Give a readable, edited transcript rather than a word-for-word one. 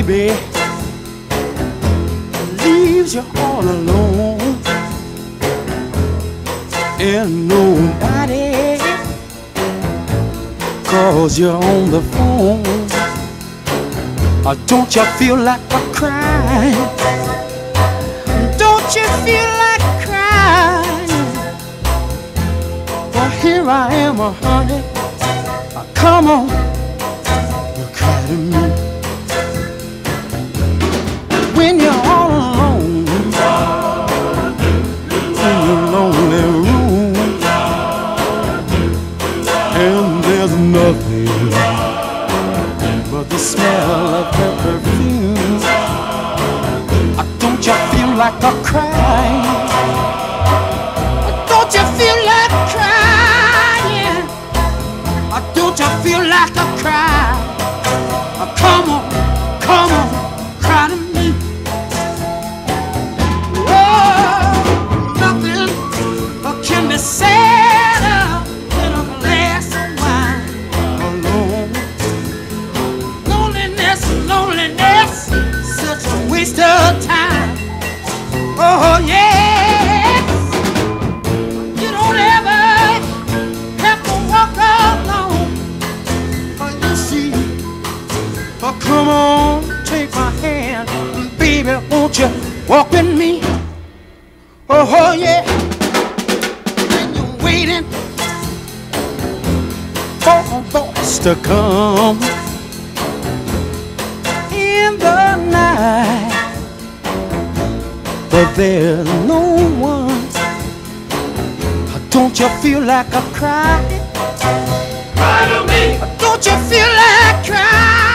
baby leaves you all alone and nobody calls you on the phone. Don't you feel like a crying? Don't you feel like crying? Well, here I am, honey. Come on, you cry to me when you're all alone in your lonely room, and there's nothing but the smell of her perfume. Don't you feel like a crying? Don't you feel like crying? Don't you feel like a cry? Come on, cry to me. Oh, nothing can be sadder than a glass of wine alone. Loneliness, such a waste of time. Oh yes, you don't ever have to walk alone. You see, come on, take my hand, baby, won't you walk with me? Oh yeah, when you're waiting for a voice to come in the night, but there's no one. Don't you feel like a cry? Cry to me. Don't you feel like crying?